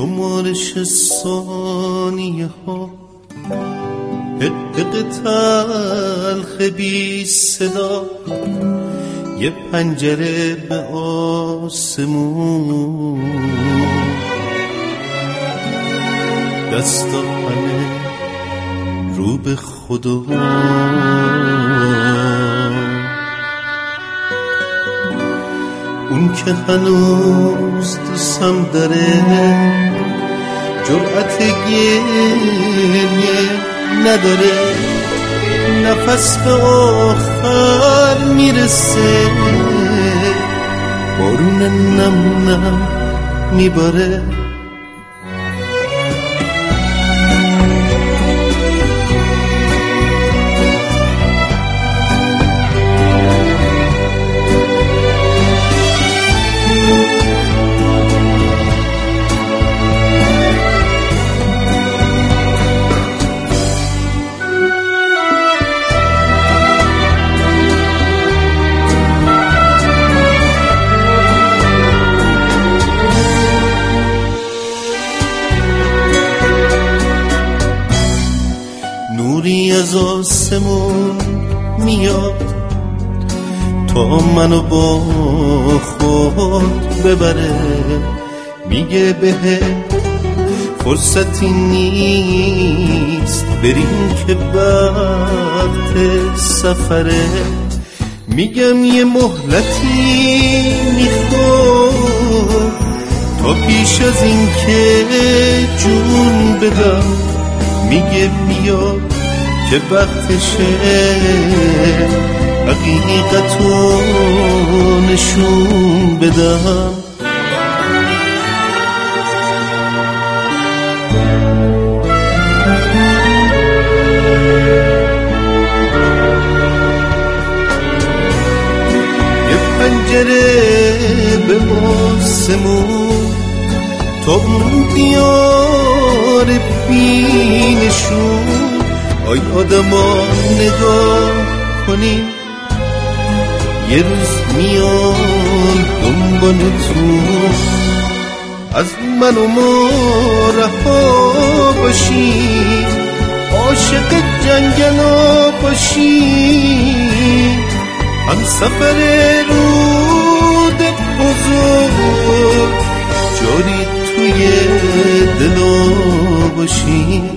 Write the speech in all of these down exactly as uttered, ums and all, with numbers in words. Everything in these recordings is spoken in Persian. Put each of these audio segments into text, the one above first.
شمارش ثانیه ها، حق تلخ بی صدا، یه پنجره به آسمون، دستا همه رو به خدا. اون که هنوز دوستم داره، جرأت گریه نداره، نفس به آخر میرسه، بارون نم نم میباره. نوری از آسمون میاد تا منو با خود ببره، میگه به فرصتی نیست بریم که وقت سفره. میگم یه مهلتی میخوام تا پیش از این که جون بدم، میگه بیا که وقتشه حقیقتو نشون بدم. یه پنجره به آسمون تا اون دیار بینشون. آی آدما نگاه کنین، یه روز میان دنبالتون، از من و ما رها باشین، عاشق جنگلا باشین، هم سفر رود بزرگ جاری توی دلا باشین.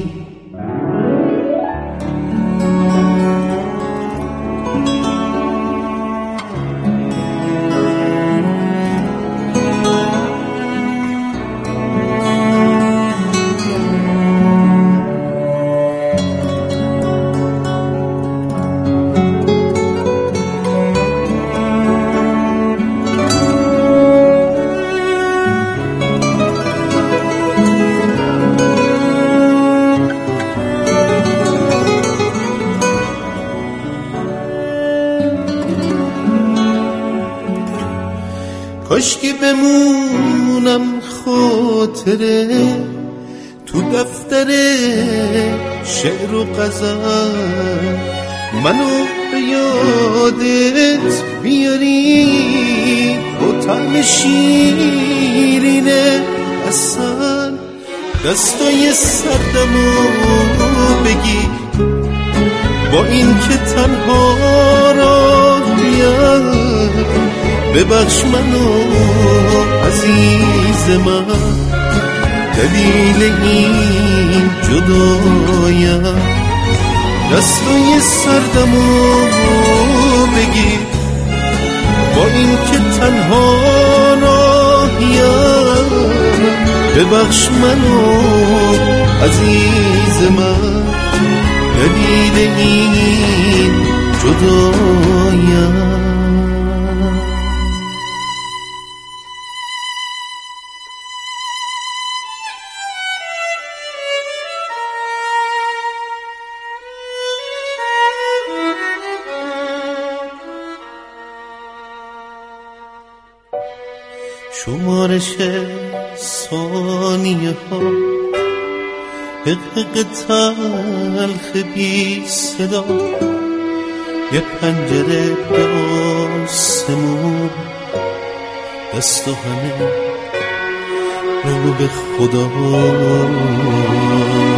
کاشکی بمونم خاطره تو دفتر شعر و غزل، منو به یادت بیاری با طعم شیرینه اصل. دستای سردمو بگی با این که تنها راه میاد، ببخش منو عزیز من، دلیل این جدایم. دستای سردمو بگیر با این که تنها راهیم، ببخش منو عزیز من، دلیل این جدایم. شمارش ثانیه ها، حق تلخ بی صدا، یه پنجره به آسمون، دست و همه بگو به خدا